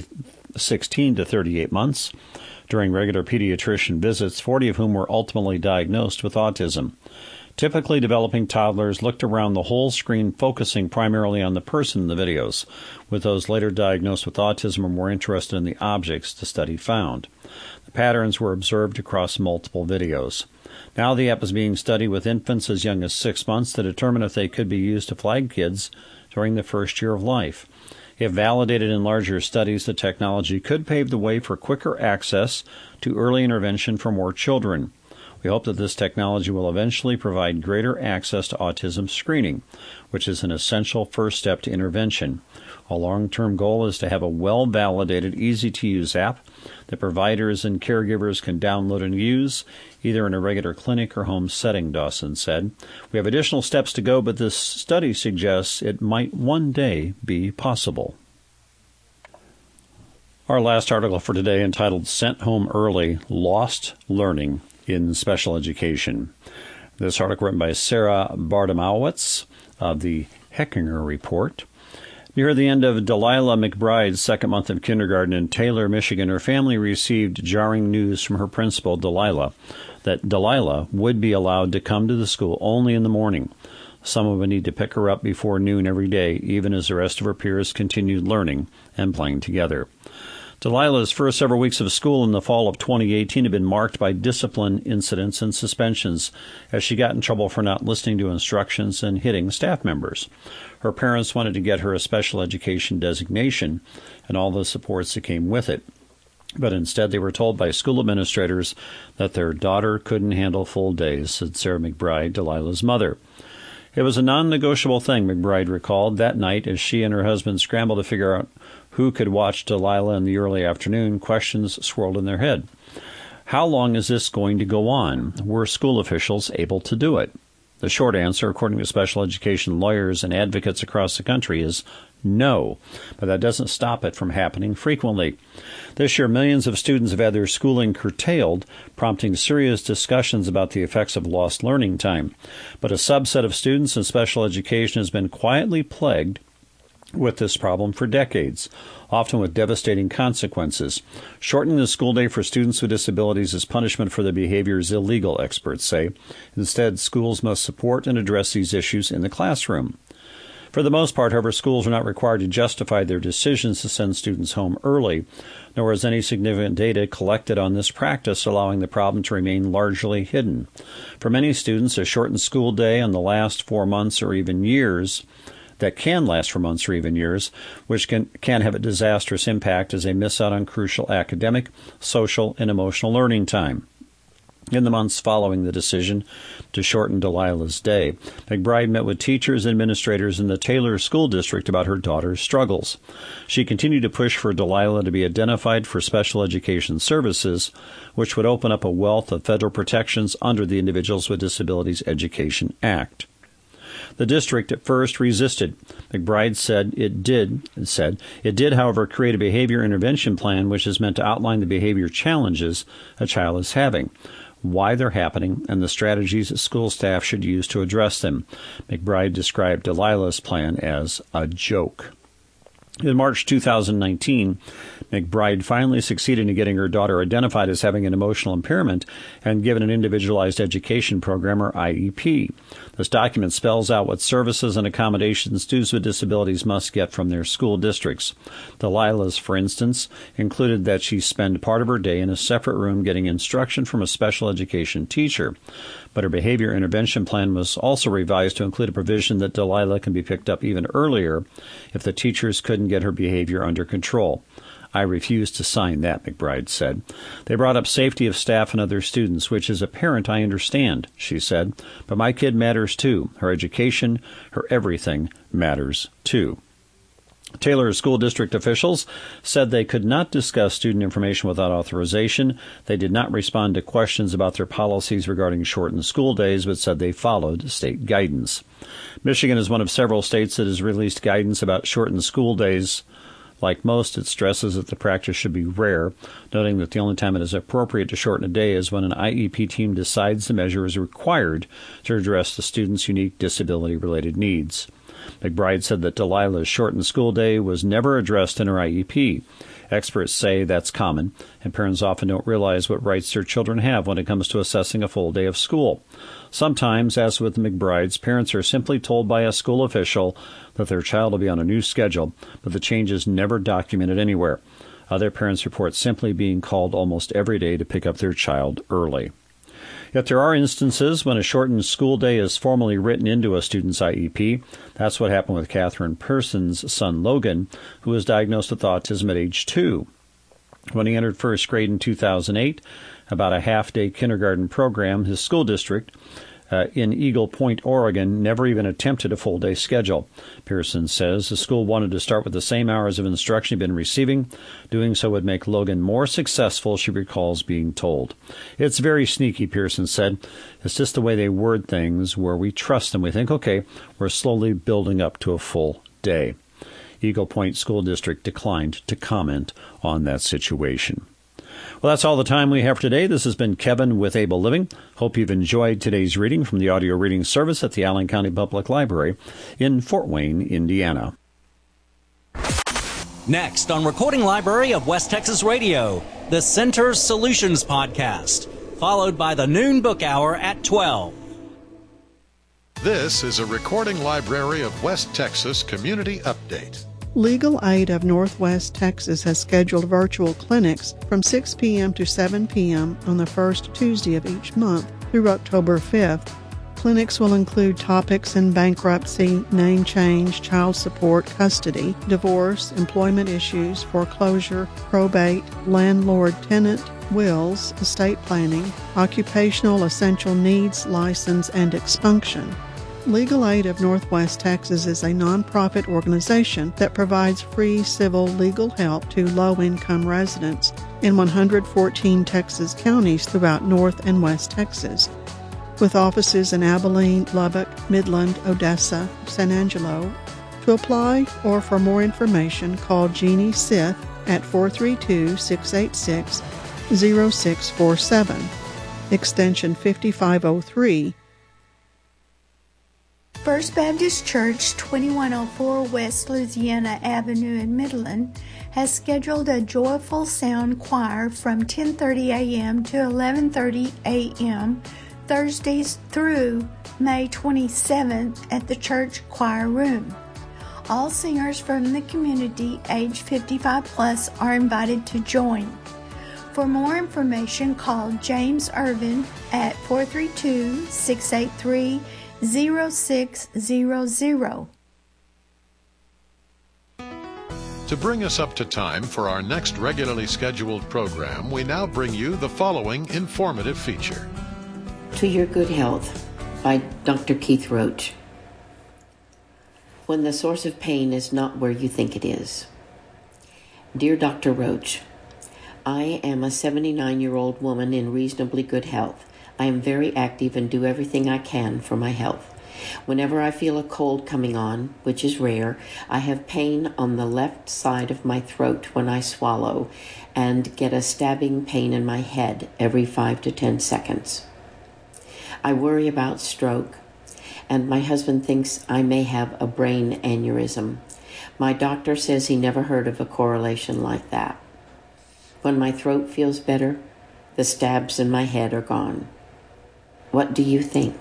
16 to 38 months. During regular pediatrician visits, 40 of whom were ultimately diagnosed with autism. Typically, developing toddlers looked around the whole screen, focusing primarily on the person in the videos, with those later diagnosed with autism or more interested in the objects the study found. The patterns were observed across multiple videos. Now the app is being studied with infants as young as 6 months to determine if they could be used to flag kids during the first year of life. If validated in larger studies, the technology could pave the way for quicker access to early intervention for more children. We hope that this technology will eventually provide greater access to autism screening, which is an essential first step to intervention. A long-term goal is to have a well-validated, easy-to-use app that providers and caregivers can download and use, either in a regular clinic or home setting, Dawson said. We have additional steps to go, but this study suggests it might one day be possible. Our last article for today, entitled Sent Home Early, Lost Learning in Special Education. This article written by Sarah Bardamowitz of the Heckinger Report. Near the end of Delilah McBride's second month of kindergarten in Taylor, Michigan, her family received jarring news from her principal, Delilah, that Delilah would be allowed to come to the school only in the morning. Someone would need to pick her up before noon every day, even as the rest of her peers continued learning and playing together. Delilah's first several weeks of school in the fall of 2018 had been marked by discipline incidents and suspensions as she got in trouble for not listening to instructions and hitting staff members. Her parents wanted to get her a special education designation and all the supports that came with it. But instead they were told by school administrators that their daughter couldn't handle full days, said Sarah McBride, Delilah's mother. It was a non-negotiable thing, McBride recalled, that night as she and her husband scrambled to figure out who could watch Delilah in the early afternoon. Questions swirled in their head. How long is this going to go on? Were school officials able to do it? The short answer, according to special education lawyers and advocates across the country, is no. But that doesn't stop it from happening frequently. This year, millions of students have had their schooling curtailed, prompting serious discussions about the effects of lost learning time. But a subset of students in special education has been quietly plagued with this problem for decades, often with devastating consequences. Shortening the school day for students with disabilities as punishment for their behavior is illegal, experts say. Instead, schools must support and address these issues in the classroom. For the most part, however, schools are not required to justify their decisions to send students home early, nor is any significant data collected on this practice, allowing the problem to remain largely hidden. For many students, a shortened school day in the last 4 months or even years that can last for months or even years, which can have a disastrous impact as they miss out on crucial academic, social, and emotional learning time. In the months following the decision to shorten Delilah's day, McBride met with teachers and administrators in the Taylor School District about her daughter's struggles. She continued to push for Delilah to be identified for special education services, which would open up a wealth of federal protections under the Individuals with Disabilities Education Act. The district at first resisted. McBride said it did, however, create a behavior intervention plan which is meant to outline the behavior challenges a child is having. why they're happening, and the strategies that school staff should use to address them. McBride described Delilah's plan as a joke. In March 2019, McBride finally succeeded in getting her daughter identified as having an emotional impairment and given an individualized education program, or IEP. This document spells out what services and accommodations students with disabilities must get from their school districts. Delilah's, for instance, included that she spend part of her day in a separate room getting instruction from a special education teacher. But her behavior intervention plan was also revised to include a provision that Delilah can be picked up even earlier if the teachers couldn't get her behavior under control. I refuse to sign that, McBride said. They brought up safety of staff and other students, which as a parent I understand, she said. But my kid matters too. Her education, her everything matters too. Taylor School District officials said they could not discuss student information without authorization. They did not respond to questions about their policies regarding shortened school days, but said they followed state guidance. Michigan is one of several states that has released guidance about shortened school days. Like most, it stresses that the practice should be rare, noting that the only time it is appropriate to shorten a day is when an IEP team decides the measure is required to address the student's unique disability-related needs. McBride said that Delilah's shortened school day was never addressed in her IEP. Experts say that's common, and parents often don't realize what rights their children have when it comes to assessing a full day of school. Sometimes, as with the McBrides, parents are simply told by a school official that their child will be on a new schedule, but the change is never documented anywhere. Other parents report simply being called almost every day to pick up their child early. Yet there are instances when a shortened school day is formally written into a student's IEP. That's what happened with Catherine Person's son Logan, who was diagnosed with autism at age 2. When he entered first grade in 2008, about a half-day kindergarten program, his school district in Eagle Point, Oregon, never even attempted a full-day schedule. Pearson says the school wanted to start with the same hours of instruction he'd been receiving. Doing so would make Logan more successful, she recalls being told. It's very sneaky, Pearson said. It's just the way they word things where we trust them. We think, okay, we're slowly building up to a full day. Eagle Point School District declined to comment on that situation. Well, that's all the time we have for today. This has been Kevin with Able Living. Hope you've enjoyed today's reading from the audio reading service at the Allen County Public Library in Fort Wayne, Indiana. Next on Recording Library of West Texas Radio, the Center Solutions Podcast, followed by the Noon Book Hour at 12. This is a Recording Library of West Texas Community Update. Legal Aid of Northwest Texas has scheduled virtual clinics from 6 p.m. to 7 p.m. on the first Tuesday of each month through October 5th. Clinics will include topics in bankruptcy, name change, child support, custody, divorce, employment issues, foreclosure, probate, landlord-tenant, wills, estate planning, occupational essential needs license, and expunction. Legal Aid of Northwest Texas is a nonprofit organization that provides free civil legal help to low-income residents in 114 Texas counties throughout North and West Texas, with offices in Abilene, Lubbock, Midland, Odessa, San Angelo. To apply or for more information, call Jeannie Sith at 432-686-0647, extension 5503. First Baptist Church, 2104 West Louisiana Avenue in Midland, has scheduled a Joyful Sound Choir from 10:30 a.m. to 11:30 a.m. Thursdays through May 27th at the church choir room. All singers from the community age 55 plus are invited to join. For more information, call James Irvin at 432-683-0600. To bring us up to time for our next regularly scheduled program, we now bring you the following informative feature. To Your Good Health by Dr. Keith Roach. When the source of pain is not where you think it is. Dear Dr. Roach, I am a 79-year-old woman in reasonably good health. I am very active and do everything I can for my health. Whenever I feel a cold coming on, which is rare, I have pain on the left side of my throat when I swallow and get a stabbing pain in my head every 5 to 10 seconds. I worry about stroke, and my husband thinks I may have a brain aneurysm. My doctor says he never heard of a correlation like that. When my throat feels better, the stabs in my head are gone. What do you think?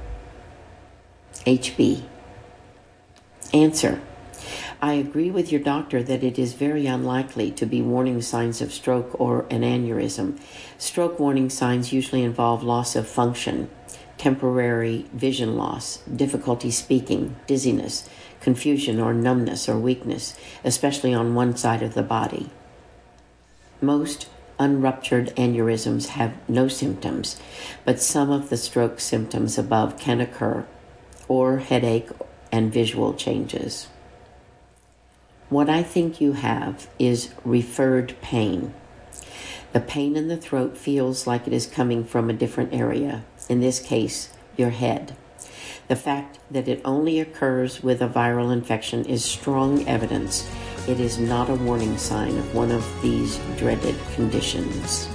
HB. Answer. I agree with your doctor that it is very unlikely to be warning signs of stroke or an aneurysm. Stroke warning signs usually involve loss of function, temporary vision loss, difficulty speaking, dizziness, confusion or numbness or weakness, especially on one side of the body. Most unruptured aneurysms have no symptoms, but some of the stroke symptoms above can occur, or headache and visual changes. What I think you have is referred pain. The pain in the throat feels like it is coming from a different area, in this case, your head. The fact that it only occurs with a viral infection is strong evidence it is not a warning sign of one of these dreaded conditions.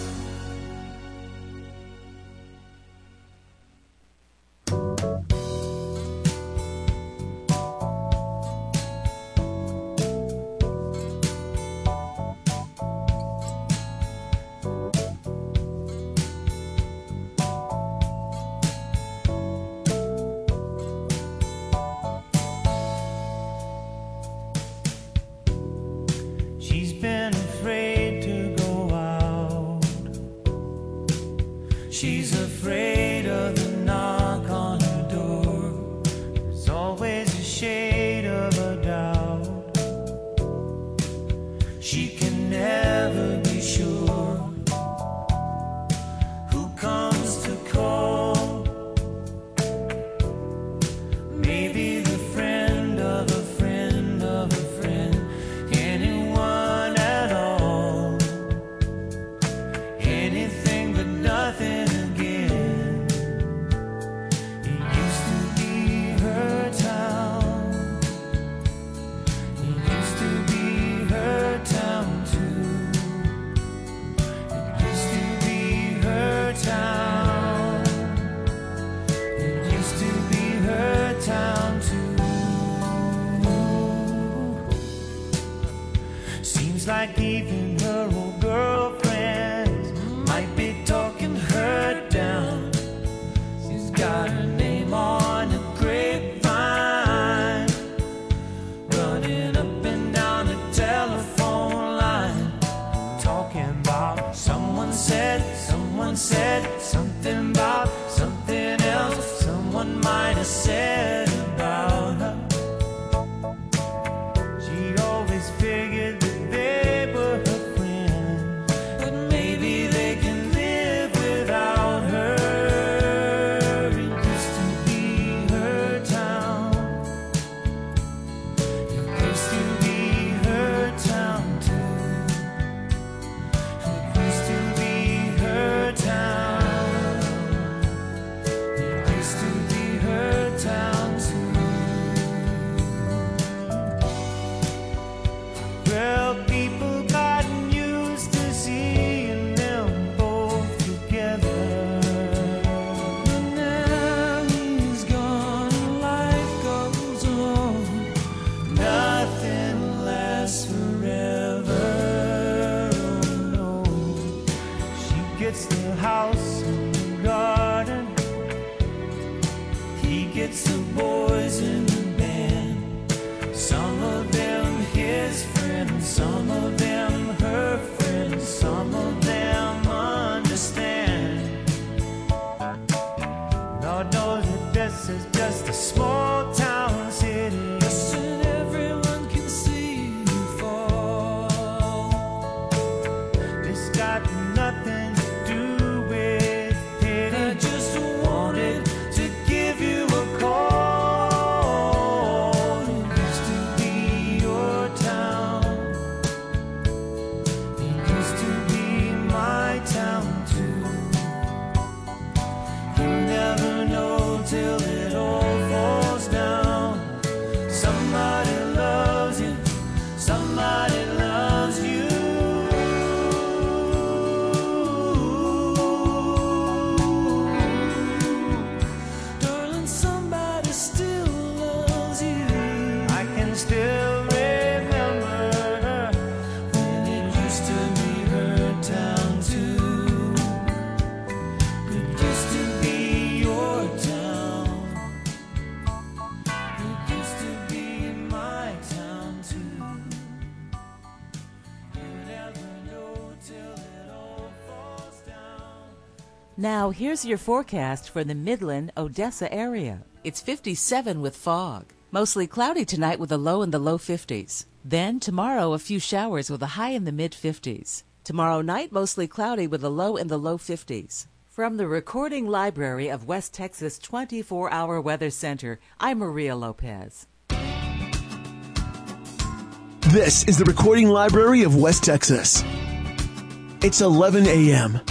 Like even her old girlfriends might be talking her down. She's got her name on a grapevine, running up and down the telephone line, talking about someone said something about something else someone might have said about her. She always figured till it all Now, here's your forecast for the Midland, Odessa area. It's 57 with fog. Mostly cloudy tonight with a low in the low 50s. Then tomorrow, a few showers with a high in the mid-50s. Tomorrow night, mostly cloudy with a low in the low 50s. From the Recording Library of West Texas 24-Hour Weather Center, I'm Maria Lopez. This is the Recording Library of West Texas. It's 11 a.m.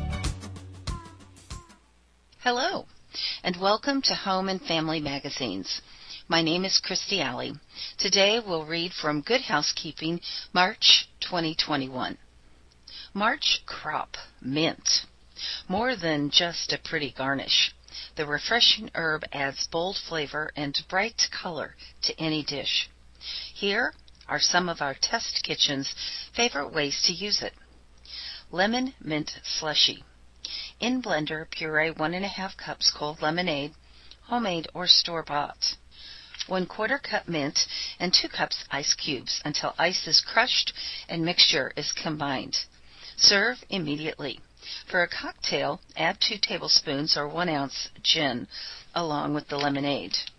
Hello, and welcome to Home and Family Magazines. My name is Christy Alley. Today we'll read from Good Housekeeping, March 2021. March crop, mint. More than just a pretty garnish. The refreshing herb adds bold flavor and bright color to any dish. Here are some of our test kitchen's favorite ways to use it. Lemon mint slushy. In blender, puree 1½ cups cold lemonade, homemade or store-bought. 1/4 cup mint and 2 cups ice cubes until ice is crushed and mixture is combined. Serve immediately. For a cocktail, add 2 tablespoons or 1 ounce gin along with the lemonade.